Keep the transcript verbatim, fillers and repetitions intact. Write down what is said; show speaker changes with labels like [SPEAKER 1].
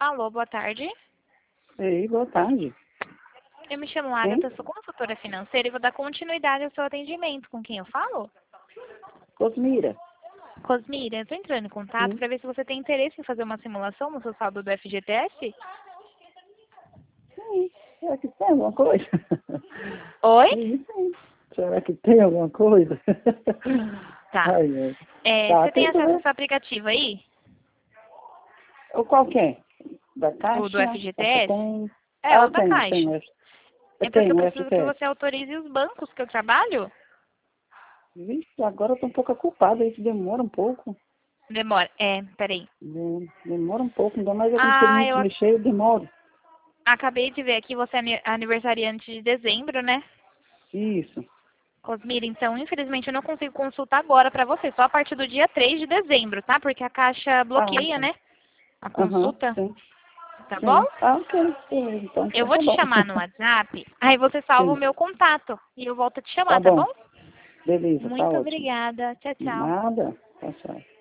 [SPEAKER 1] Alô, boa tarde.
[SPEAKER 2] Ei, boa tarde.
[SPEAKER 1] Eu me chamo
[SPEAKER 2] Quem?
[SPEAKER 1] Agatha, sou consultora financeira e vou dar continuidade ao seu atendimento. Com quem eu falo?
[SPEAKER 2] Cosmira.
[SPEAKER 1] Cosmira, eu estou entrando em contato
[SPEAKER 2] Sim.
[SPEAKER 1] para ver se você tem interesse em fazer uma simulação no seu saldo do F G T S.
[SPEAKER 2] Sim. Será que tem alguma coisa?
[SPEAKER 1] Oi?
[SPEAKER 2] Sim, sim. Será que tem alguma coisa?
[SPEAKER 1] Tá.
[SPEAKER 2] Ai, ai.
[SPEAKER 1] É,
[SPEAKER 2] Tá,
[SPEAKER 1] você tem
[SPEAKER 2] tem que
[SPEAKER 1] acesso ao
[SPEAKER 2] ver.
[SPEAKER 1] seu aplicativo aí?
[SPEAKER 2] O qual que é? Da
[SPEAKER 1] O do
[SPEAKER 2] Caixa?
[SPEAKER 1] F G T
[SPEAKER 2] Você
[SPEAKER 1] S?
[SPEAKER 2] tem?
[SPEAKER 1] É,
[SPEAKER 2] Ah,
[SPEAKER 1] o
[SPEAKER 2] eu
[SPEAKER 1] da
[SPEAKER 2] tenho,
[SPEAKER 1] Caixa.
[SPEAKER 2] tenho. Eu
[SPEAKER 1] É porque eu
[SPEAKER 2] tenho o
[SPEAKER 1] preciso que
[SPEAKER 2] F T S.
[SPEAKER 1] você autorize os bancos que eu trabalho.
[SPEAKER 2] Vixe, agora eu tô um pouco ocupada, isso demora um pouco.
[SPEAKER 1] Demora. É, peraí.
[SPEAKER 2] De- Demora um pouco, ainda mais eu como sei
[SPEAKER 1] Ah,
[SPEAKER 2] muito
[SPEAKER 1] eu ac-
[SPEAKER 2] mexer, eu demoro.
[SPEAKER 1] acabei de ver aqui, você é ani- aniversariante de dezembro, né?
[SPEAKER 2] Isso.
[SPEAKER 1] Cosmira, então, infelizmente, eu não consigo consultar agora para você, só a partir do dia três de dezembro, tá? Porque a Caixa
[SPEAKER 2] Ah,
[SPEAKER 1] bloqueia,
[SPEAKER 2] tá.
[SPEAKER 1] né? A
[SPEAKER 2] Aham,
[SPEAKER 1] consulta,
[SPEAKER 2] sim.
[SPEAKER 1] tá bom?
[SPEAKER 2] Sim. Ah, ok. Sim, então,
[SPEAKER 1] Eu
[SPEAKER 2] então
[SPEAKER 1] vou
[SPEAKER 2] tá
[SPEAKER 1] te
[SPEAKER 2] bom.
[SPEAKER 1] chamar no WhatsApp, aí você salva o
[SPEAKER 2] Sim,
[SPEAKER 1] meu contato e eu volto a te
[SPEAKER 2] tá
[SPEAKER 1] chamar, tá bom?
[SPEAKER 2] bom. Beleza, tá
[SPEAKER 1] Muito
[SPEAKER 2] ótimo.
[SPEAKER 1] obrigada. Tchau, tchau.
[SPEAKER 2] Nada. Tá certo.